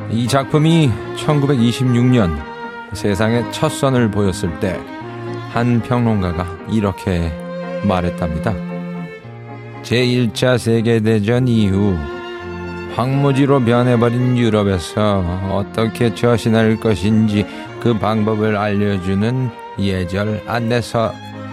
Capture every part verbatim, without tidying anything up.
이 작품이 천구백이십육 년 세상에 첫 선을 보였을 때 한 평론가가 이렇게 말했답니다. 제일 차 세계대전 이후 황무지로 변해버린 유럽에서 어떻게 처신할 것인지 그 방법을 알려주는 예절 안내서.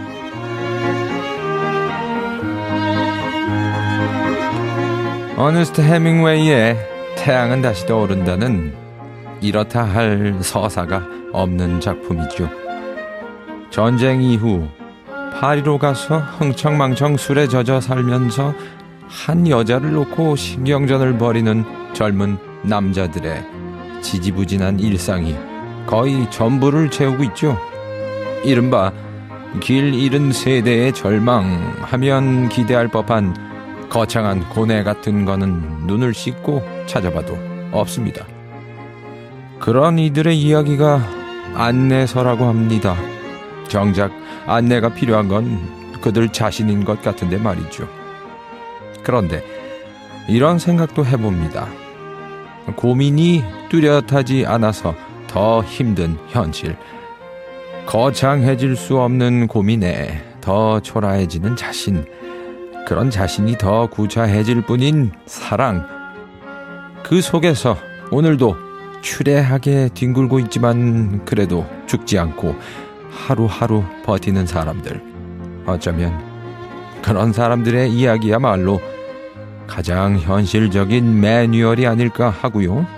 어너스트 해밍웨이의 태양은 다시 떠오른다는 이렇다 할 서사가 없는 작품이죠. 전쟁 이후 파리로 가서 흥청망청 술에 젖어 살면서 한 여자를 놓고 신경전을 벌이는 젊은 남자들의 지지부진한 일상이 거의 전부를 채우고 있죠. 이른바 길 잃은 세대의 절망하면 기대할 법한 거창한 고뇌 같은 거는 눈을 씻고 찾아봐도 없습니다. 그런 이들의 이야기가 안내서라고 합니다. 정작 안내가 필요한 건 그들 자신인 것 같은데 말이죠. 그런데 이런 생각도 해봅니다. 고민이 뚜렷하지 않아서 더 힘든 현실, 거창해질 수 없는 고민에 더 초라해지는 자신, 그런 자신이 더 구차해질 뿐인 사랑, 그 속에서 오늘도 추레하게 뒹굴고 있지만 그래도 죽지 않고 하루하루 버티는 사람들, 어쩌면 그런 사람들의 이야기야말로 가장 현실적인 매뉴얼이 아닐까 하고요.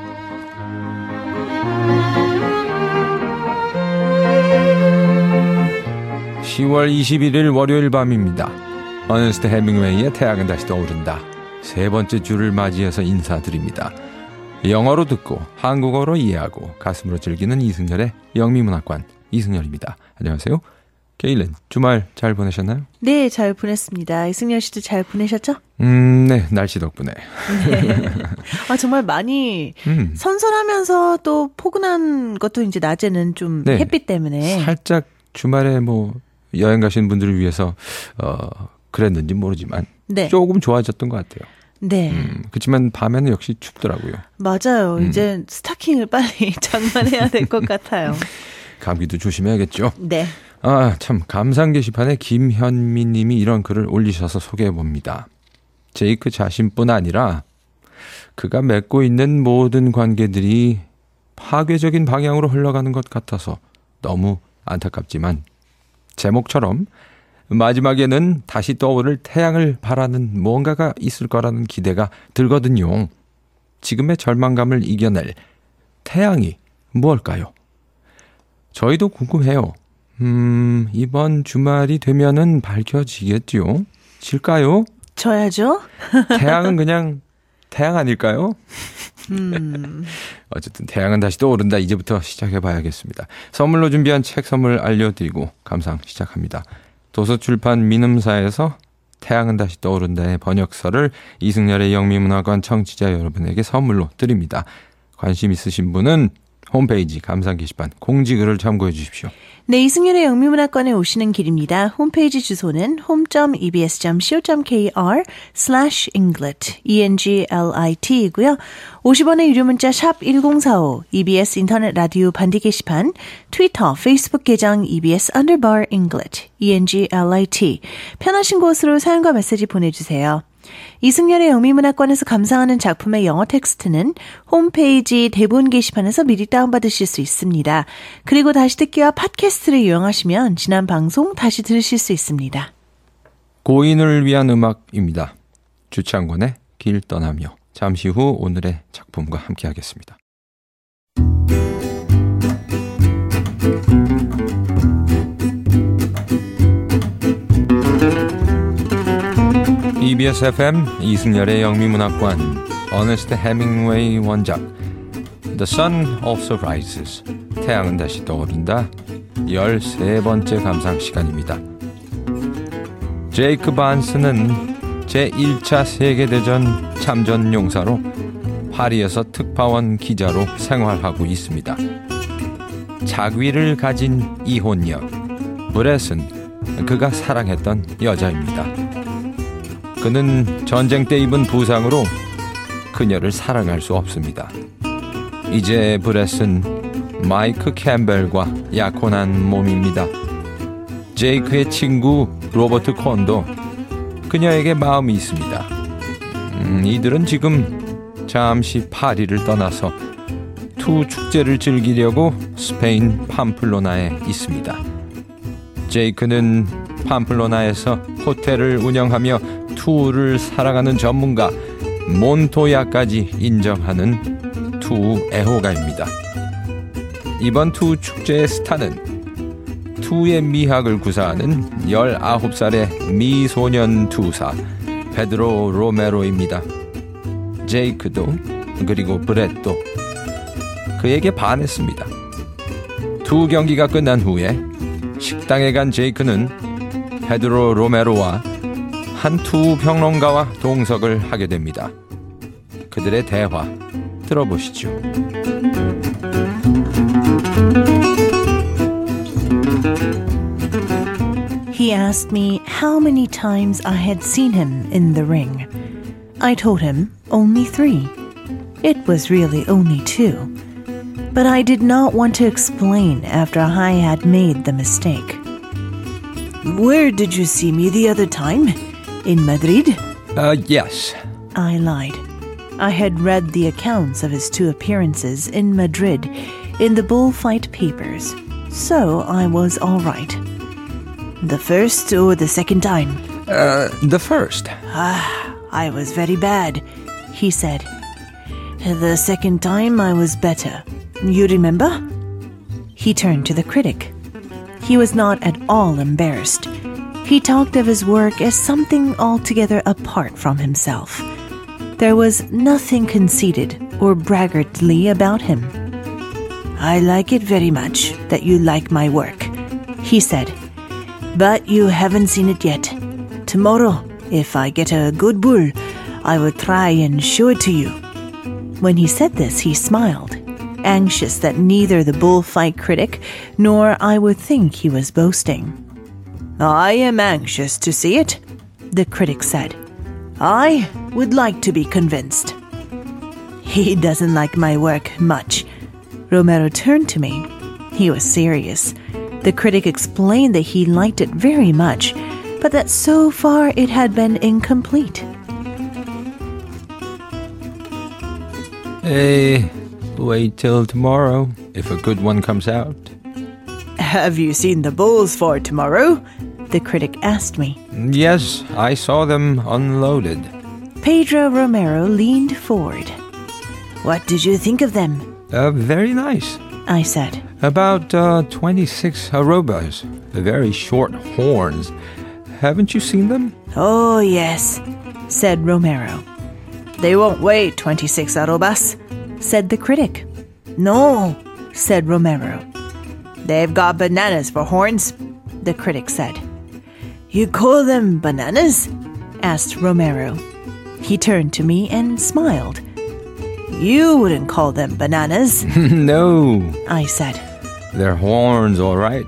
시월 이십일일 월요일 밤입니다. 어너스트 해밍웨이의 태양은 다시 떠오른다. 세 번째 주를 맞이해서 인사드립니다. 영어로 듣고 한국어로 이해하고 가슴으로 즐기는 이승열의 영미문학관 이승열입니다. 안녕하세요. 게일린, 주말 잘 보내셨나요? 네, 잘 보냈습니다. 이승열 씨도 잘 보내셨죠? 음, 네, 날씨 덕분에. 네. 아, 정말 많이 음. 선선하면서 또 포근한 것도 이제 낮에는 좀 네, 햇빛 때문에. 살짝 주말에 뭐 여행 가시는 분들을 위해서 어, 그랬는지 모르지만 네, 조금 좋아졌던 것 같아요. 네. 음, 그렇지만 밤에는 역시 춥더라고요. 맞아요. 음. 이제 스타킹을 빨리 장만해야 될 것 같아요. 감기도 조심해야겠죠. 네. 아, 참 감상 게시판에 김현미 님이 이런 글을 올리셔서 소개해 봅니다. 제이크 자신뿐 아니라 그가 맺고 있는 모든 관계들이 파괴적인 방향으로 흘러가는 것 같아서 너무 안타깝지만 제목처럼 마지막에는 다시 떠오를 태양을 바라는 뭔가가 있을 거라는 기대가 들거든요. 지금의 절망감을 이겨낼 태양이 무엇일까요? 저희도 궁금해요. 음, 이번 주말이 되면은 밝혀지겠죠? 질까요? 져야죠. 태양은 그냥 태양 아닐까요? 음. 어쨌든 태양은 다시 떠오른다. 이제부터 시작해봐야겠습니다. 선물로 준비한 책 선물 알려드리고 감상 시작합니다. 도서출판 민음사에서 태양은 다시 떠오른다의 번역서를 이승열의 영미문학관 청취자 여러분에게 선물로 드립니다. 관심 있으신 분은 홈페이지 감상 게시판 공지글을 참고해 주십시오. 네, 이승열의 영미문학관에 오시는 길입니다. 홈페이지 주소는 home.ebs.co.kr slash englit, E-N-G-L-I-T이고요. 오십 원의 유료 문자 샵 일공사오, 이비에스 인터넷 라디오 반디 게시판, 트위터, 페이스북 계정 이비에스 underbar englit, E-N-G-L-I-T. 편하신 곳으로 사연과 메시지 보내주세요. 이승열의 영미문학관에서 감상하는 작품의 영어 텍스트는 홈페이지 대본 게시판에서 미리 다운받으실 수 있습니다. 그리고 다시 듣기와 팟캐스트를 이용하시면 지난 방송 다시 들으실 수 있습니다. 고인을 위한 음악입니다. 주창권의 길 떠나며. 잠시 후 오늘의 작품과 함께 하겠습니다. 이비에스 에프엠 이승열의 영미문학관 어너스트 해밍웨이 원작 The Sun Also Rises 태양은 다시 떠오른다 열세 번째 감상 시간입니다. 제이크 반스는 제일 차 세계대전 참전 용사로 파리에서 특파원 기자로 생활하고 있습니다. 자귀를 가진 이혼녀 브렛은 그가 사랑했던 여자입니다. 그는 전쟁 때 입은 부상으로 그녀를 사랑할 수 없습니다. 이제 브렛은 마이크 캠벨과 약혼한 몸입니다. 제이크의 친구 로버트 콘도 그녀에게 마음이 있습니다. 음, 이들은 지금 잠시 파리를 떠나서 투 축제를 즐기려고 스페인 팜플로나에 있습니다. 제이크는 팜플로나에서 호텔을 운영하며 투를 사랑하는 전문가 몬토야까지 인정하는 투 애호가입니다. 이번 투 축제의 스타는 투의 미학을 구사하는 열아홉 살의 미소년 투사 페드로 로메로입니다. 제이크도 그리고 브렛도 그에게 반했습니다. 투 경기가 끝난 후에 식당에 간 제이크는 페드로 로메로와 한 투 평론가와 동석을 하게 됩니다. 그들의 대화 들어보시죠. He asked me how many times I had seen him in the ring. I told him only three. It was really only two. But I did not want to explain after I had made the mistake. Where did you see me the other time? In Madrid? Uh, yes. I lied. I had read the accounts of his two appearances in Madrid in the bullfight papers, so I was all right. The first or the second time? Uh, the first. Ah, I was very bad, he said. The second time I was better. You remember? He turned to the critic. He was not at all embarrassed. He talked of his work as something altogether apart from himself. There was nothing conceited or braggartly about him. I like it very much that you like my work, he said. But you haven't seen it yet. Tomorrow, if I get a good bull, I will try and show it to you. When he said this, he smiled, anxious that neither the bullfight critic nor I would think he was boasting. I am anxious to see it, the critic said. I would like to be convinced. He doesn't like my work much. Romero turned to me. He was serious. The critic explained that he liked it very much, but that so far it had been incomplete. Hey, wait till tomorrow, if a good one comes out. Have you seen the bulls for tomorrow? The critic asked me. Yes, I saw them unloaded. Pedro Romero leaned forward. What did you think of them? Uh, very nice. I said. About uh, twenty-six arrobas, very short horns. Haven't you seen them? Oh, yes, said Romero. They won't weigh twenty-six arrobas, said the critic. No, said Romero. They've got bananas for horns, the critic said. You call them bananas? Asked Romero. He turned to me and smiled. You wouldn't call them bananas. No, I said. They're horns, all right.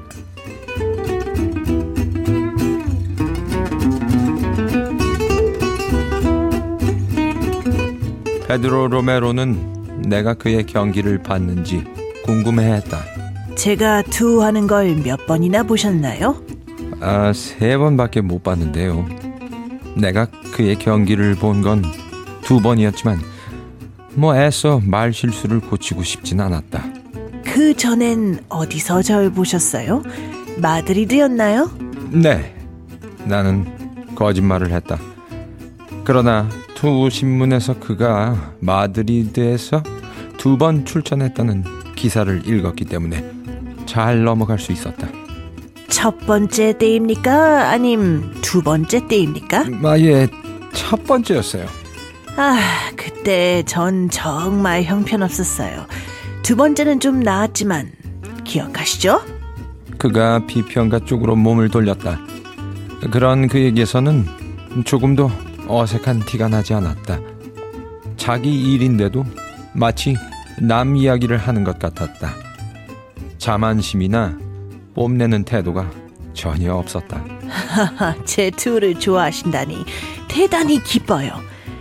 페드로 로메로는 내가 그의 경기를 봤는지 궁금해했다. 제가 투하는 걸 몇 번이나 보셨나요? 아, 세 번밖에 못 봤는데요. 내가 그의 경기를 본 건 두 번이었지만 뭐 애써 말 실수를 고치고 싶진 않았다. 그 전엔 어디서 절 보셨어요? 마드리드였나요? 네, 나는 거짓말을 했다. 그러나 투 신문에서 그가 마드리드에서 두 번 출전했다는 기사를 읽었기 때문에 잘 넘어갈 수 있었다. 첫 번째 때입니까? 아님 두 번째 때입니까? 아, 예, 첫 번째였어요. 아, 그때 전 정말 형편없었어요. 두 번째는 좀 나았지만 기억하시죠? 그가 비평가 쪽으로 몸을 돌렸다. 그런 그에게서는 조금도 어색한 티가 나지 않았다. 자기 일인데도 마치 남 이야기를 하는 것 같았다. 자만심이나 뽐내는 태도가 전혀 없었다. 제 투를 좋아하신다니 대단히 기뻐요.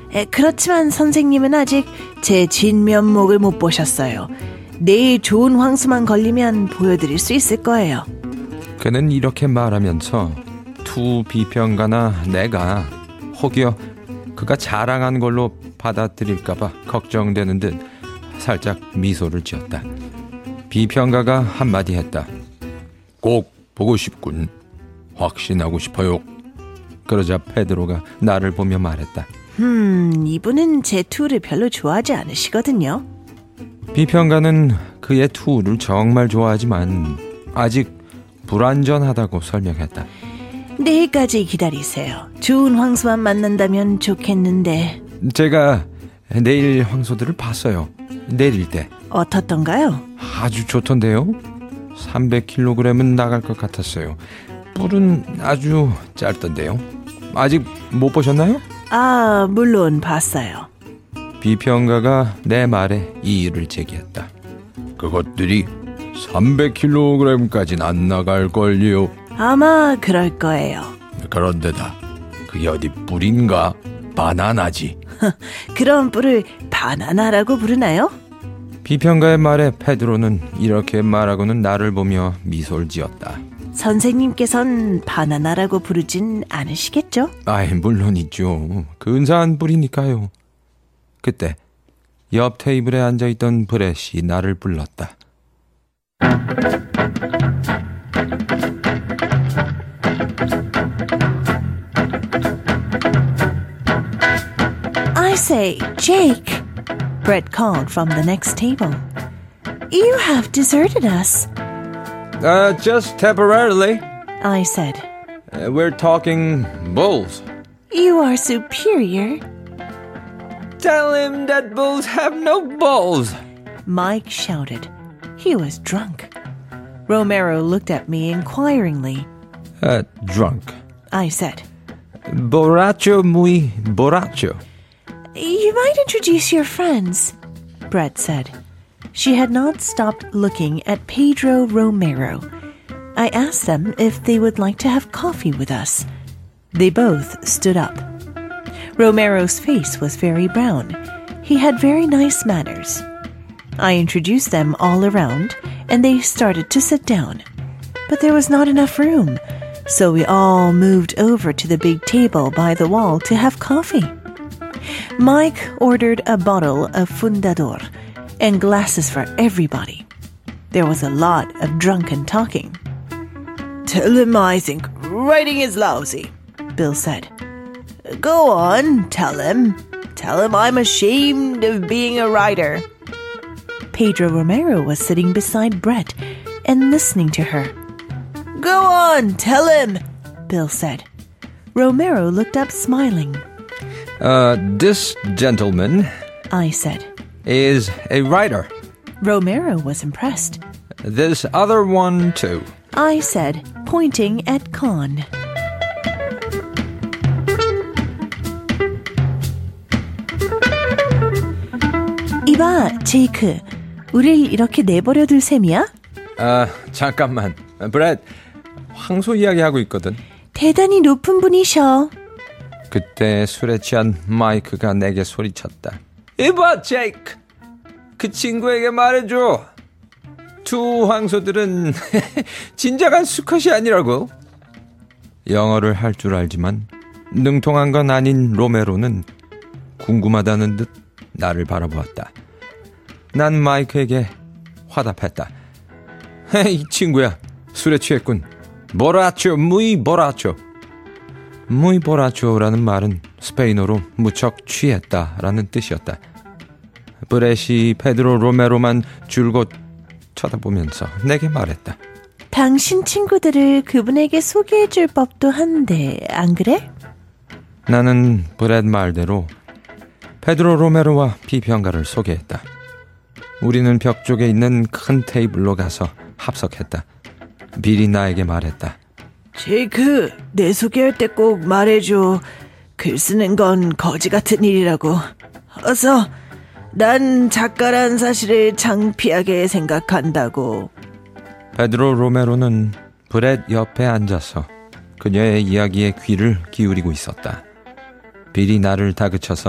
에, 그렇지만 선생님은 아직 제 진면목을 못 보셨어요. 내일 좋은 황소만 걸리면 보여드릴 수 있을 거예요. 그는 이렇게 말하면서 투 비평가나 내가 혹여 그가 자랑한 걸로 받아들일까봐 걱정되는 듯 살짝 미소를 지었다. 비평가가 한마디 했다. 꼭 보고 싶군. 확신하고 싶어요. 그러자 페드로가 나를 보며 말했다. 음, 이분은 제 투를 별로 좋아하지 않으시거든요. 비평가는 그의 투를 정말 좋아하지만 아직 불완전하다고 설명했다. 내일까지 기다리세요. 좋은 황소만 만난다면 좋겠는데. 제가 내일 황소들을 봤어요. 내릴 때. 어떻던가요? 아주 좋던데요. 삼백 킬로그램은 나갈 것 같았어요. 뿔은 아주 짧던데요. 아직 못 보셨나요? 아, 물론 봤어요. 비평가가 내 말에 이의를 제기했다. 그것들이 삼백 킬로그램까지는 안 나갈걸요. 아마 그럴 거예요. 그런데다 그게 어디 뿔인가? 바나나지. 그런 뿔을 바나나라고 부르나요? 비평가의 말에 페드로는 이렇게 말하고는 나를 보며 미소를 지었다. 선생님께선 바나나라고 부르진 않으시겠죠? 아이, 물론이죠. 근사한 뿔이니까요. 그때 옆 테이블에 앉아있던 브렛이 나를 불렀다. I say, Jake, Brett called from the next table. You have deserted us. Uh, just temporarily. I said. Uh, we're talking bulls. You are superior. Tell him that bulls have no balls. Mike shouted. He was drunk. Romero looked at me inquiringly. Uh, drunk. I said. Borracho muy borracho. You might introduce your friends, Brett said. She had not stopped looking at Pedro Romero. I asked them if they would like to have coffee with us. They both stood up. Romero's face was very brown. He had very nice manners. I introduced them all around, and they started to sit down. But there was not enough room, so we all moved over to the big table by the wall to have coffee. Mike ordered a bottle of Fundador and glasses for everybody. There was a lot of drunken talking. Tell him I think writing is lousy, Bill said. Go on, tell him. Tell him I'm ashamed of being a writer. Pedro Romero was sitting beside Brett and listening to her. Go on, tell him, Bill said. Romero looked up smiling. Uh, this gentleman, I said, is a writer. Romero was impressed. This other one too. I said, pointing at Con. 이봐, 제이크. 우릴 이렇게 내버려둘 셈이야? 아, 잠깐만. 브렛, 황소 이야기하고 있거든. 대단히 높은 분이셔. 그때 술에 취한 마이크가 내게 소리쳤다. 이봐, 제이크. 그 친구에게 말해줘. 두 황소들은 진정한 수컷이 아니라고. 영어를 할 줄 알지만 능통한 건 아닌 로메로는 궁금하다는 듯 나를 바라보았다. 난 마이크에게 화답했다. 이 친구야, 술에 취했군. 보라초, 무이 보라초. 무이 보라초라는 말은 스페인어로 무척 취했다라는 뜻이었다. 브렛이 페드로 로메로만 줄곧 쳐다보면서 내게 말했다. 당신 친구들을 그분에게 소개해줄 법도 한데 안 그래? 나는 브렛 말대로 페드로 로메로와 비평가를 소개했다. 우리는 벽 쪽에 있는 큰 테이블로 가서 합석했다. 빌이 나에게 말했다. 제이크, 내 소개할 때 꼭 말해줘. 글 쓰는 건 거지 같은 일이라고. 어서, 난 작가란 사실을 창피하게 생각한다고. 페드로 로메로는 브렛 옆에 앉아서 그녀의 이야기에 귀를 기울이고 있었다. 빌이 나를 다그쳐서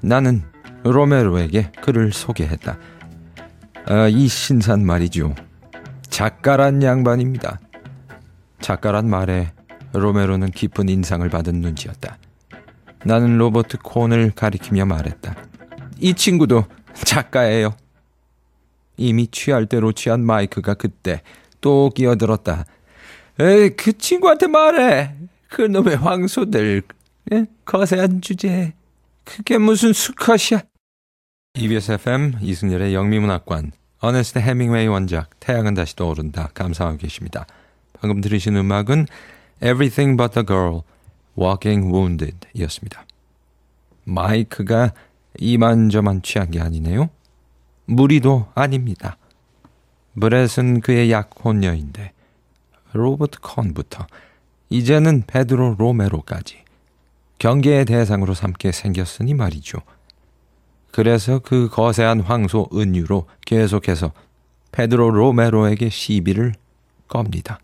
나는 로메로에게 그를 소개했다. 아, 이 신산 말이죠. 작가란 양반입니다. 작가란 말에 로메로는 깊은 인상을 받은 눈치였다. 나는 로버트 콘을 가리키며 말했다. 이 친구도 작가예요. 이미 취할 대로 취한 마이크가 그때 또 끼어들었다. 에이, 그 친구한테 말해. 그 놈의 황소들. 예? 거세한 주제에 그게 무슨 수컷이야. 이비에스 에프엠 이승열의 영미문학관, 어네스트 해밍웨이 원작 태양은 다시 떠오른다 감상하고 계십니다. 방금 들으신 음악은 Everything But the Girl, Walking Wounded 이었습니다. 마이크가 이만저만 취한 게 아니네요. 무리도 아닙니다. 브렛은 그의 약혼녀인데 로버트 콘부터 이제는 페드로 로메로까지 경계의 대상으로 삼게 생겼으니 말이죠. 그래서 그 거세한 황소 은유로 계속해서 페드로 로메로에게 시비를 겁니다.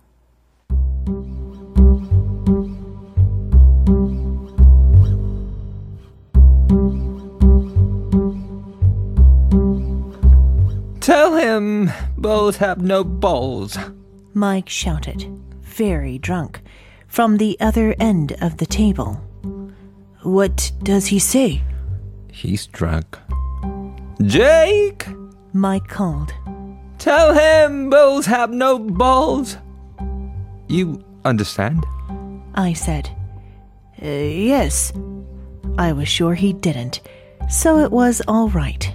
Tell him both have no balls. Mike shouted, very drunk, from the other end of the table. What does he say? He's drunk. Jake! Mike called. Tell him bulls have no balls. You understand? I said. Uh, yes. I was sure he didn't, so it was all right.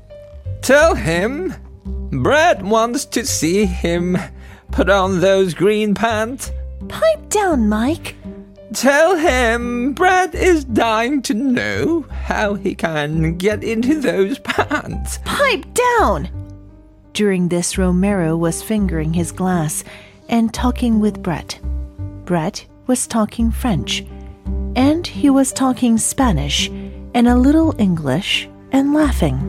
Tell him Brad wants to see him put on those green pants. Pipe down, Mike. Tell him Brad is dying to know how he can get into those pants. Pipe down! During this, Romero was fingering his glass and talking with Brett. Brett was talking French, and he was talking Spanish and a little English and laughing.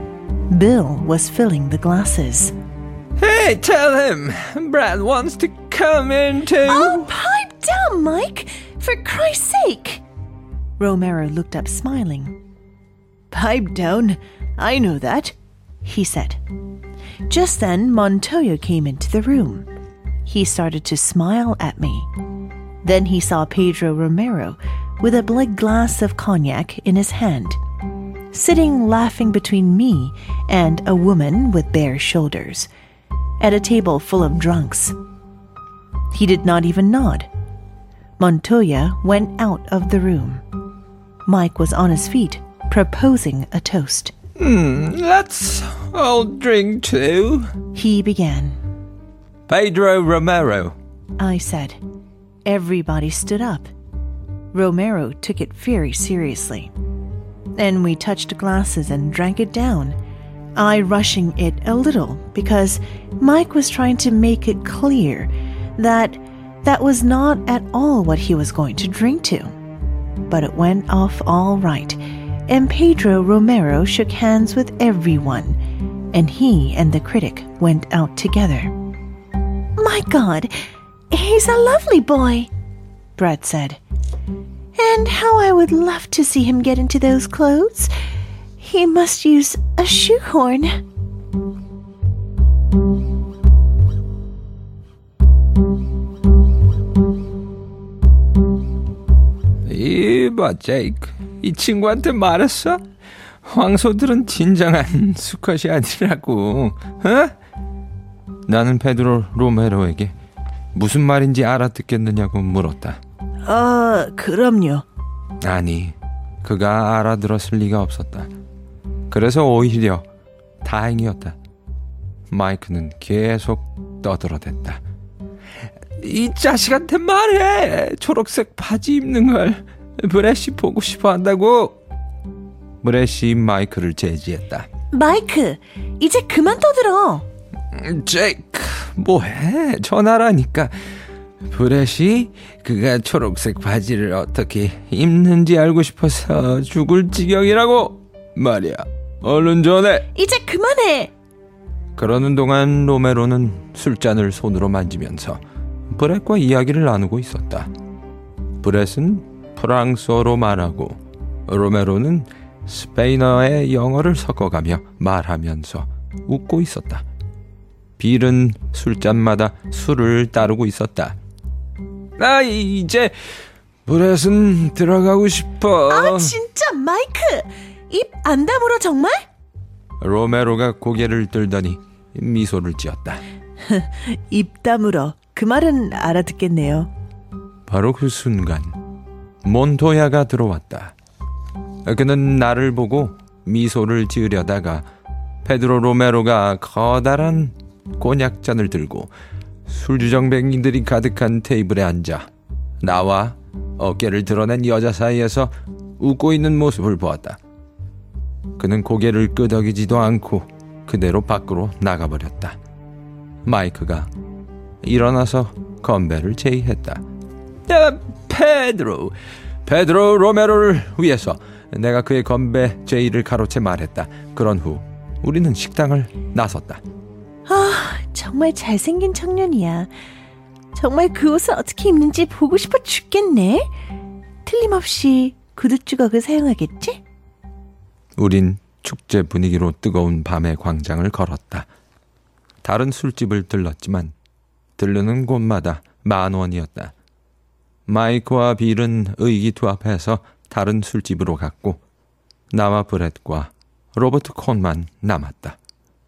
Bill was filling the glasses. Hey, tell him Brad wants to come in too. Oh, pipe down, Mike! For Christ's sake! Romero looked up smiling. Pipe down. I know that, he said. Just then, Montoya came into the room. He started to smile at me. Then he saw Pedro Romero with a big glass of cognac in his hand, sitting laughing between me and a woman with bare shoulders, at a table full of drunks. He did not even nod. Montoya went out of the room. Mike was on his feet, proposing a toast. Hmm, let's all drink too, he began. Pedro Romero, I said. Everybody stood up. Romero took it very seriously. And we touched glasses and drank it down, I rushing it a little because Mike was trying to make it clear that that was not at all what he was going to drink to. But it went off all right, and Pedro Romero shook hands with everyone, and he and the critic went out together. My God, he's a lovely boy, Brett said. And how I would love to see him get into those clothes. He must use a shoehorn. 이봐, 제이크. 이 친구한테 말했어? 황소들은 진정한 수컷이 아니라고. 어? 나는 페드로 로메로에게 무슨 말인지 알아듣겠느냐고 물었다. 아, 그럼요. 아니, 그가 알아들었을 리가 없었다. 그래서 오히려 다행이었다. 마이크는 계속 떠들어댔다. 이 자식한테 말해. 초록색 바지 입는 걸 브래시 보고 싶어 한다고. 브래시 마이크를 제지했다. 마이크, 이제 그만 떠들어. 제이크, 뭐해? 전화라니까. 브래시 그가 초록색 바지를 어떻게 입는지 알고 싶어서 죽을 지경이라고 말이야. 얼른 전해. 이제 그만해. 그러는 동안 로메로는 술잔을 손으로 만지면서 브렛과 이야기를 나누고 있었다. 브렛은 프랑스어로 말하고 로메로는 스페인어에 영어를 섞어가며 말하면서 웃고 있었다. 빌은 술잔마다 술을 따르고 있었다. 나 이제 브렛은 들어가고 싶어. 아 진짜 마이크! 입 안 다물어 정말? 로메로가 고개를 들더니 미소를 지었다. 입 다물어. 그 말은 알아듣겠네요. 바로 그 순간 몬토야가 들어왔다. 그는 나를 보고 미소를 지으려다가 페드로 로메로가 커다란 곤약잔을 들고 술주정뱅이들이 가득한 테이블에 앉아 나와 어깨를 드러낸 여자 사이에서 웃고 있는 모습을 보았다. 그는 고개를 끄덕이지도 않고 그대로 밖으로 나가버렸다. 마이크가 일어나서 건배를 제의했다. 야, 페드로, 페드로 로메로를 위해서 내가 그의 건배 제의를 가로채 말했다. 그런 후 우리는 식당을 나섰다. 아, 정말 잘생긴 청년이야. 정말 그 옷을 어떻게 입는지 보고 싶어 죽겠네. 틀림없이 구두 주걱을 사용하겠지? 우린 축제 분위기로 뜨거운 밤의 광장을 걸었다. 다른 술집을 들렀지만 들르는 곳마다 만 원이었다. 마이크와 빌은 의기투합해서 다른 술집으로 갔고 나와 브렛과 로버트 콘만 남았다.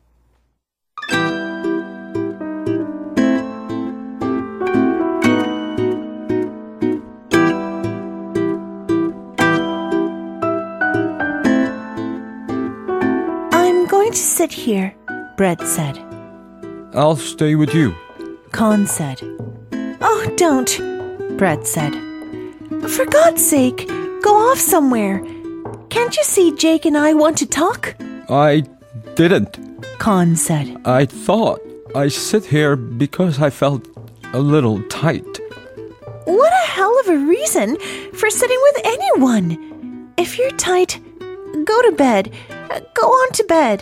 I'm going to sit here, Brett said. I'll stay with you. Con said. Oh, don't, Brett said. For God's sake, go off somewhere. Can't you see Jake and I want to talk? I didn't. Con said. I thought I sit here because I felt a little tight. What a hell of a reason for sitting with anyone. If you're tight, go to bed. Go on to bed.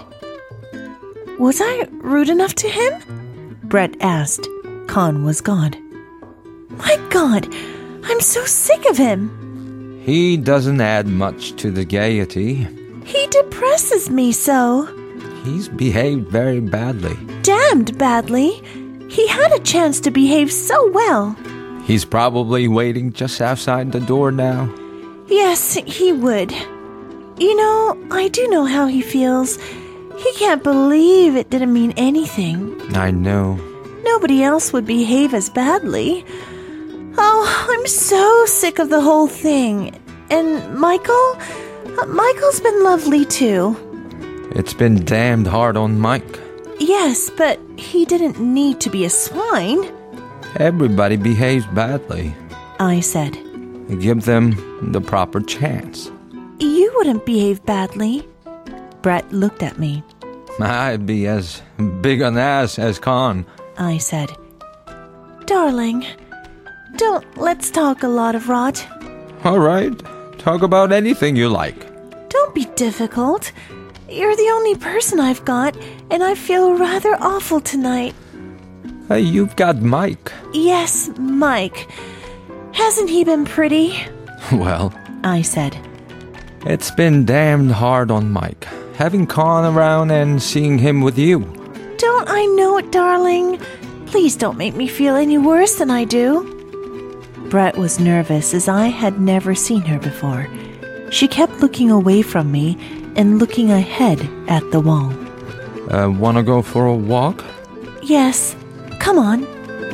Was I rude enough to him? Brett asked. Con was gone. My God, I'm so sick of him. He doesn't add much to the gaiety. He depresses me so. He's behaved very badly. Damned badly. He had a chance to behave so well. He's probably waiting just outside the door now. Yes, he would. You know, I do know how he feels. He can't believe it didn't mean anything. I know. Nobody else would behave as badly. Oh, I'm so sick of the whole thing. And Michael? Uh, Michael's been lovely too. It's been damned hard on Mike. Yes, but he didn't need to be a swine. Everybody behaves badly. I said. Give them the proper chance. You wouldn't behave badly. Brett looked at me. I'd be as big an ass as Con. I said. Darling, don't let's talk a lot of rot. All right. Talk about anything you like. Don't be difficult. You're the only person I've got, and I feel rather awful tonight. Hey, you've got Mike. Yes, Mike. Hasn't he been pretty? Well, I said. It's been damned hard on Mike, having Con around and seeing him with you. Don't I know it, darling? Please don't make me feel any worse than I do. Brett was nervous as I had never seen her before. She kept looking away from me and looking ahead at the wall. Uh, wanna go for a walk? Yes, come on.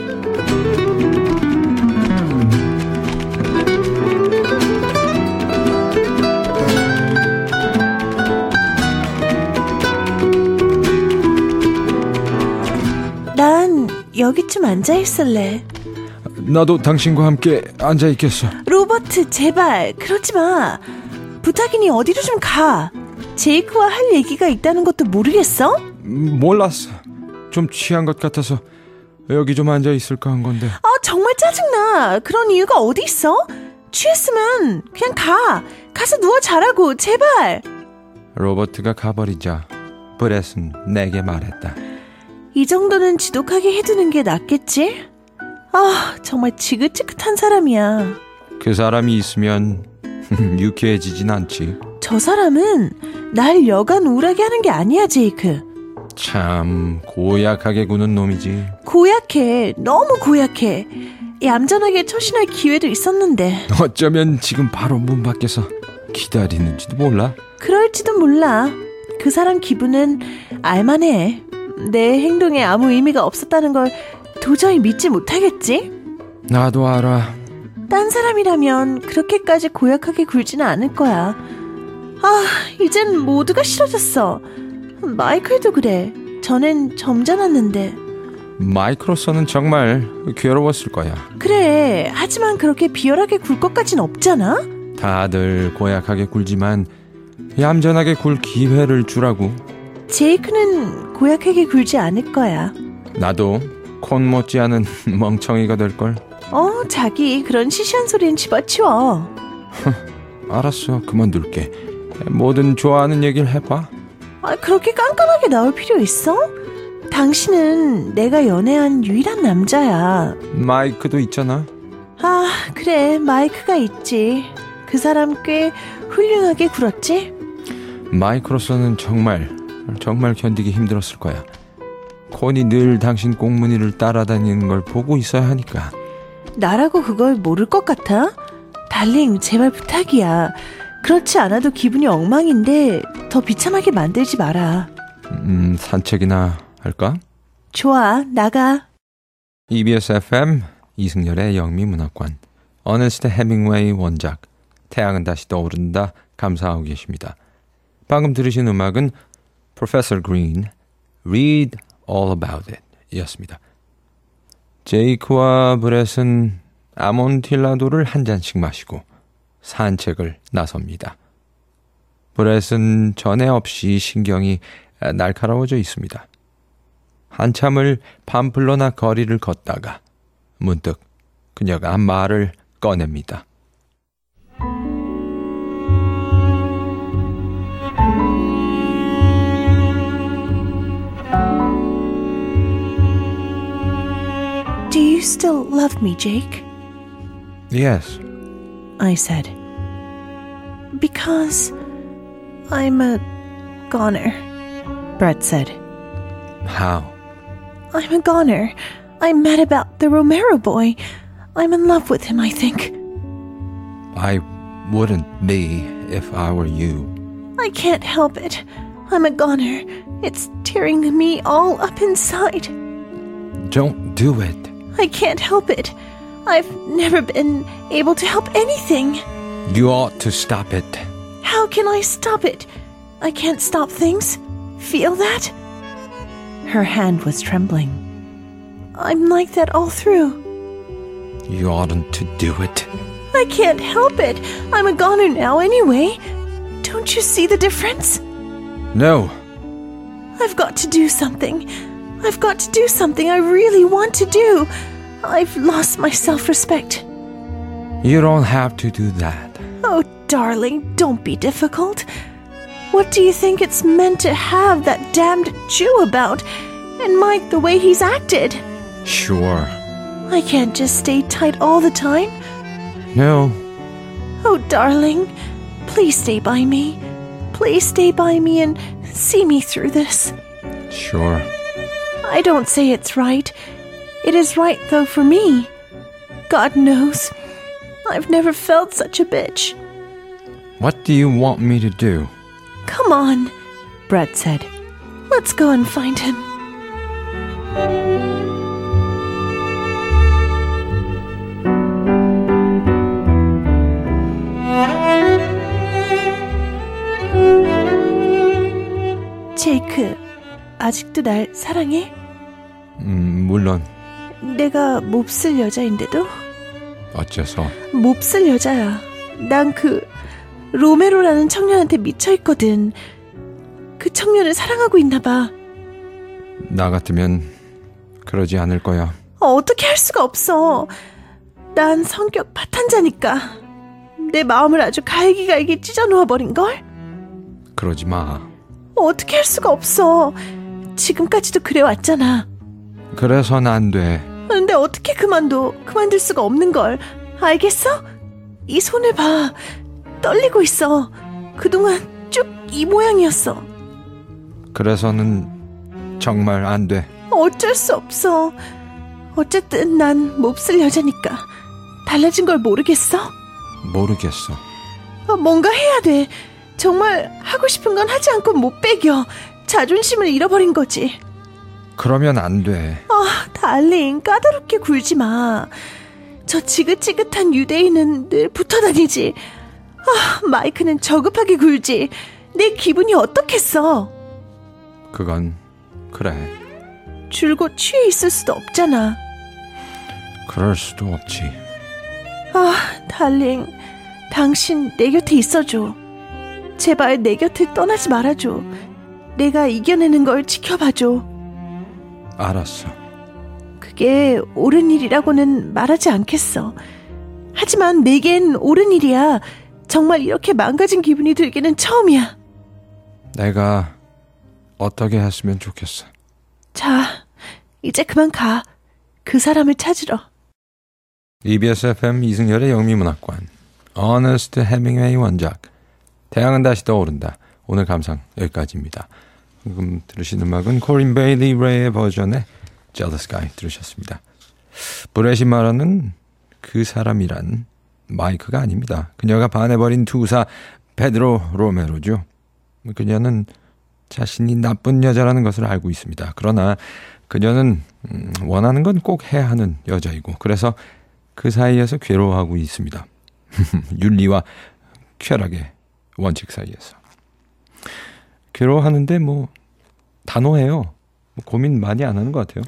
난 여기쯤 앉아 있을래. 나도 당신과 함께 앉아 있겠어. 로버트, 제발 그러지 마. 부탁이니 어디로 좀 가. 제이크와 할 얘기가 있다는 것도 모르겠어? 몰랐어. 좀 취한 것 같아서 여기 좀 앉아 있을까 한 건데. 아, 정말 짜증나. 그런 이유가 어디 있어? 취했으면 그냥 가. 가서 누워 자라고, 제발. 로버트가 가버리자 브렛은 내게 말했다. 이 정도는 지독하게 해두는 게 낫겠지? 아, 정말 지긋지긋한 사람이야. 그 사람이 있으면 유쾌해지진 않지. 저 사람은 날 여간 우울하게 하는 게 아니야, 제이크. 참 고약하게 구는 놈이지. 고약해. 너무 고약해. 얌전하게 처신할 기회도 있었는데. 어쩌면 지금 바로 문 밖에서 기다리는지도 몰라. 그럴지도 몰라. 그 사람 기분은 알만해. 내 행동에 아무 의미가 없었다는 걸 도저히 믿지 못하겠지? 나도 알아. 딴 사람이라면 그렇게까지 고약하게 굴지는 않을 거야. 아, 이젠 모두가 싫어졌어. 마이클도 그래. 전엔 점잖았는데. 마이크로서는 정말 괴로웠을 거야. 그래. 하지만 그렇게 비열하게 굴 것까진 없잖아? 다들 고약하게 굴지만 얌전하게 굴 기회를 주라고. 제이크는 고약하게 굴지 않을 거야. 나도 콘 못지않은 멍청이가 될걸. 어, 자기 그런 시시한 소리는 집어치워. 알았어, 그만둘게. 뭐든 좋아하는 얘기를 해봐. 아, 그렇게 깐깐하게 나올 필요 있어? 당신은 내가 연애한 유일한 남자야. 마이크도 있잖아. 아, 그래, 마이크가 있지. 그 사람 꽤 훌륭하게 굴었지? 마이크로서는 정말 정말 견디기 힘들었을 거야. 콘이 늘 당신 꽁무니를 따라다니는 걸 보고 있어야 하니까. 나라고 그걸 모를 것 같아? 달링, 제발 부탁이야. 그렇지 않아도 기분이 엉망인데 더 비참하게 만들지 마라. 음, 산책이나 할까? 좋아, 나가. 이비에스 에프엠 이승열의 영미문학관, 어네스트 헤밍웨이 원작, 태양은 다시 떠오른다 감상하고 계십니다. 방금 들으신 음악은 Professor Green, Read All About It 이었습니다. 제이크와 브렛은 아몬틸라도를 한 잔씩 마시고 산책을 나섭니다. 브렛은 전에 없이 신경이 날카로워져 있습니다. 한참을 밤플러나 거리를 걷다가 문득 그녀가 말을 꺼냅니다. Do you still love me, Jake? Yes, I said. Because I'm a goner, Brett said. How? I'm a goner. I'm mad about the Romero boy. I'm in love with him, I think. I wouldn't be if I were you. I can't help it. I'm a goner. It's tearing me all up inside. Don't do it. I can't help it. I've never been able to help anything. You ought to stop it. How can I stop it? I can't stop things. Feel that? Her hand was trembling. I'm like that all through. You oughtn't to do it. I can't help it. I'm a goner now anyway. Don't you see the difference? No. I've got to do something. I've got to do something I really want to do. I've lost my self-respect. You don't have to do that. Oh, darling, don't be difficult. What do you think it's meant to have that damned Jew about? And Mike, the way he's acted? Sure. I can't just stay tight all the time. No. Oh, darling, please stay by me. Please stay by me and see me through this. Sure. I don't say it's right. It is right, though, for me. God knows, I've never felt such a bitch. What do you want me to do? Come on, Brett said. Let's go and find him. 제이크, 아직도 날 사랑해? 음, 물론. 내가 몹쓸 여자인데도? 어째서? 몹쓸 여자야. 난 그 로메로라는 청년한테 미쳐있거든. 그 청년을 사랑하고 있나봐. 나 같으면 그러지 않을 거야. 어, 어떻게 할 수가 없어. 난 성격 파탄자니까. 내 마음을 아주 갈기갈기 찢어놓아버린걸? 그러지 마. 어떻게 할 수가 없어. 지금까지도 그래왔잖아. 그래선 안 돼. 근데 어떻게 그만둬. 그만둘 수가 없는걸. 알겠어? 이 손을 봐. 떨리고 있어. 그동안 쭉 이 모양이었어. 그래서는 정말 안 돼. 어쩔 수 없어. 어쨌든 난 몹쓸 여자니까 달라진 걸 모르겠어? 모르겠어. 어, 뭔가 해야 돼. 정말 하고 싶은 건 하지 않고 못 빼겨. 자존심을 잃어버린 거지. 그러면 안 돼. 아, 달링, 까다롭게 굴지 마. 저 지긋지긋한 유대인은 늘 붙어다니지. 아, 마이크는 저급하게 굴지. 내 기분이 어떻겠어. 그건 그래. 줄곧 취해 있을 수도 없잖아. 그럴 수도 없지. 아, 달링, 당신 내 곁에 있어줘. 제발 내 곁을 떠나지 말아줘. 내가 이겨내는 걸 지켜봐줘. 알았어. 그게 옳은 일이라고는 말하지 않겠어. 하지만 내겐 옳은 일이야. 정말 이렇게 망가진 기분이 들기는 처음이야. 내가 어떻게 했으면 좋겠어. 자, 이제 그만 가. 그 사람을 찾으러. 이비에스 에프엠 이승열의 영미문학관, 어너스트 해밍웨이 원작, 태양은 다시 떠오른다. 오늘 감상 여기까지입니다. 지금 들으신 음악은 코린 베일리 레이의 버전의 Jealous Guy 들으셨습니다. 브렛이 말하는 그 사람이란 마이크가 아닙니다. 그녀가 반해버린 투사 페드로 로메로죠. 그녀는 자신이 나쁜 여자라는 것을 알고 있습니다. 그러나 그녀는 음, 원하는 건 꼭 해야 하는 여자이고, 그래서 그 사이에서 괴로워하고 있습니다. 윤리와 쾌락의 원칙 사이에서 괴로워하는데 뭐 단호해요. 뭐 고민 많이 안 하는 것 같아요.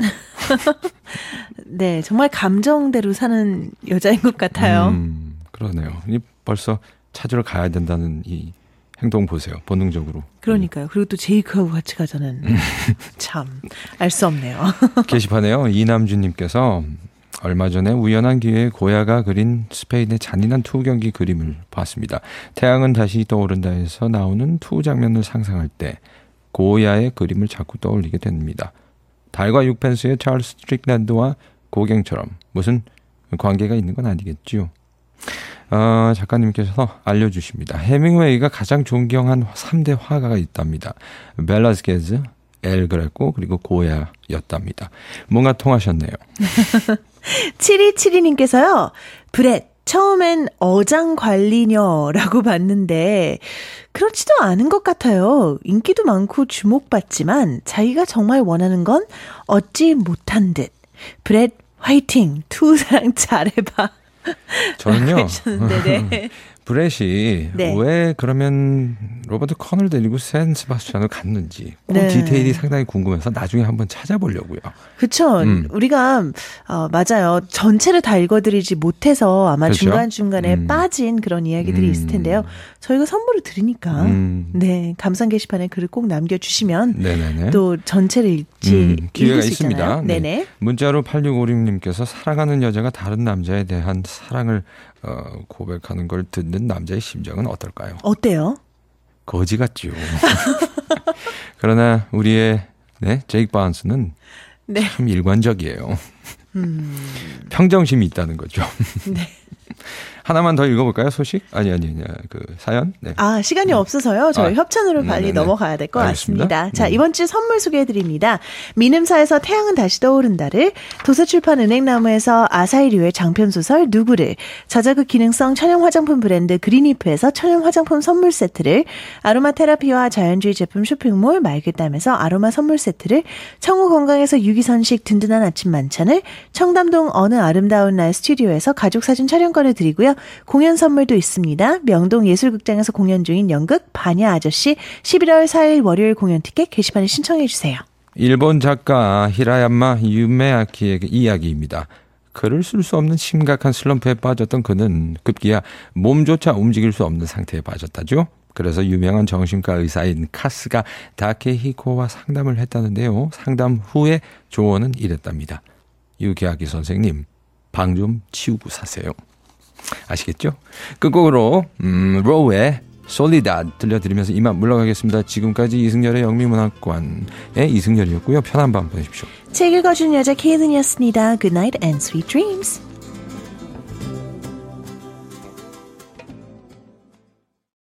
네, 정말 감정대로 사는 여자인 것 같아요. 음, 그러네요. 이 벌써 찾으러 가야 된다는 이 행동 보세요. 본능적으로. 그러니까요. 그리고 또 제이크하고 같이 가자는 참 알 수 없네요. 게시판에요. 이남준님께서 얼마 전에 우연한 기회에 고야가 그린 스페인의 잔인한 투 경기 그림을 봤습니다. 태양은 다시 떠오른다에서 나오는 투 장면을 상상할 때 고야의 그림을 자꾸 떠올리게 됩니다. 달과 육펜스의 찰스 스트릭랜드와 고갱처럼 무슨 관계가 있는 건 아니겠죠. 어, 작가님께서 알려주십니다. 해밍웨이가 가장 존경한 삼 대 화가가 있답니다. 벨라스케즈, 엘 그레코, 그리고 고야였답니다. 뭔가 통하셨네요. 칠이칠이님께서요. 브렛, 처음엔 어장관리녀라고 봤는데 그렇지도 않은 것 같아요. 인기도 많고 주목받지만 자기가 정말 원하는 건 얻지 못한 듯. 브렛 화이팅, 투사랑 잘해봐. 저는요. 네. 브렛이 네. 왜 그러면 로버트 커널 데리고 샌 세바스찬을 갔는지 그 네. 디테일이 상당히 궁금해서 나중에 한번 찾아보려고요. 그렇죠. 음. 우리가 어, 맞아요. 전체를 다 읽어드리지 못해서 아마 그렇죠? 중간중간에 음. 빠진 그런 이야기들이 음. 있을 텐데요. 저희가 선물을 드리니까 음. 네 감상 게시판에 글을 꼭 남겨주시면 네네네. 또 전체를 읽지 음, 기회가 읽을 수 있습니다. 있잖아요. 네. 네네. 문자로 팔육오육님께서 사랑하는 여자가 다른 남자에 대한 사랑을 어, 고백하는 걸 듣는 남자의 심정은 어떨까요? 어때요? 거지 같지요. 그러나 우리의 네, 제이크 바운스는 네. 참 일관적이에요. 음. 평정심이 있다는 거죠. 네. 하나만 더 읽어볼까요? 소식? 아니, 아니, 아니, 그 사연? 네. 아, 시간이 네. 없어서요. 저희 아, 협찬으로 빨리 네네네. 넘어가야 될 것 알겠습니다. 같습니다. 자, 네. 이번 주 선물 소개해드립니다. 민음사에서 태양은 다시 떠오른다를, 도서출판 은행나무에서 아사히류의 장편소설 누구를, 저자극 기능성 천연 화장품 브랜드 그린리프에서 천연 화장품 선물 세트를, 아로마 테라피와 자연주의 제품 쇼핑몰 말그땀에서 아로마 선물 세트를, 청우 건강에서 유기선식 든든한 아침 만찬을, 청담동 어느 아름다운 날 스튜디오에서 가족사진 촬영권을 드리고요. 공연 선물도 있습니다. 명동 예술극장에서 공연 중인 연극 바냐 아저씨 십일월 사일 월요일 공연 티켓 게시판에 신청해 주세요. 일본 작가 히라야마 유메아키의 이야기입니다. 글을 쓸 수 없는 심각한 슬럼프에 빠졌던 그는 급기야 몸조차 움직일 수 없는 상태에 빠졌다죠. 그래서 유명한 정신과 의사인 카스가 다케히코와 상담을 했다는데요. 상담 후에 조언은 이랬답니다. 유기아키 선생님, 방 좀 치우고 사세요. 아시겠죠? 끝곡으로 음, 로우의 솔리다드 들려드리면서 이만 물러가겠습니다. 지금까지 이승열의 영미문학관의 이승열이었고요. 편한 밤 보내십시오. 책 읽어준 여자 케이든이었습니다. Good night and sweet dreams.